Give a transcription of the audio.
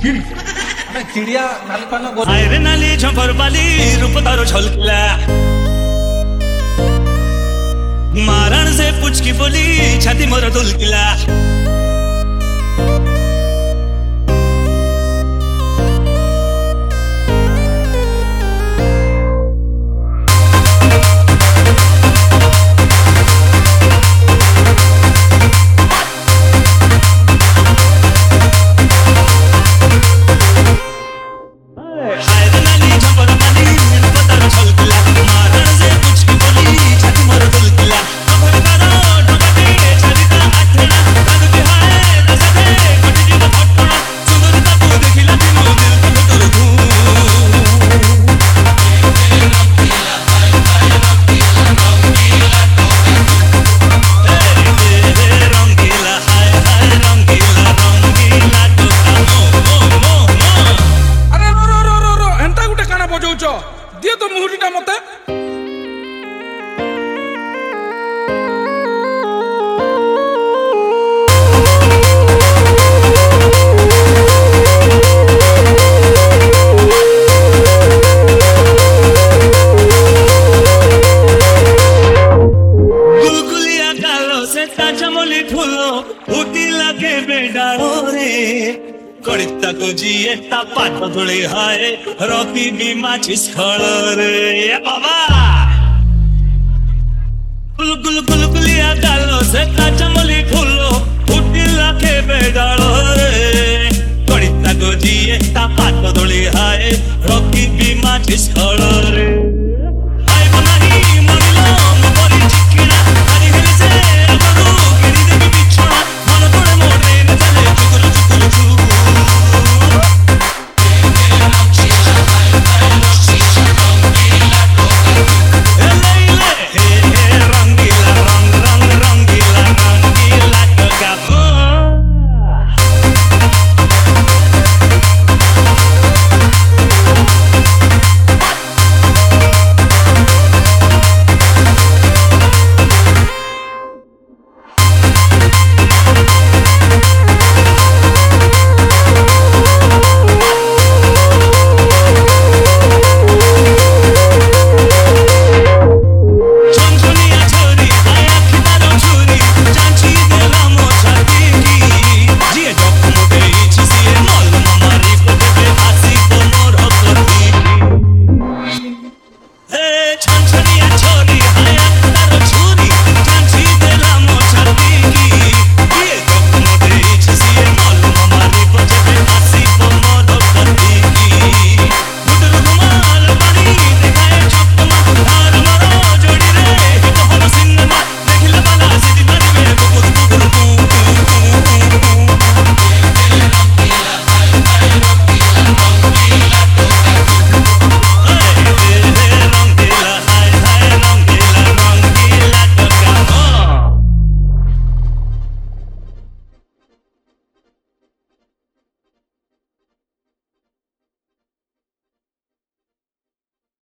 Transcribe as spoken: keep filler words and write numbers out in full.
चिड़िया आयरे नाली झंपर बाली रूप तारो झलकिला मारण से पूछ की बोली छाती मोर दुलकिला दिए तो मुहुरीटा मते गुलगुलिया कालो से ताजमली फूलो उठी लगे बेडारो रे कड़िता को जिए ता पाट धुले हाय रोती भी माचिस खड़रे ए बाबा गुल गुल गुल गुलिया कालो से ताजमली फूलो उठी लगे बेडारो रे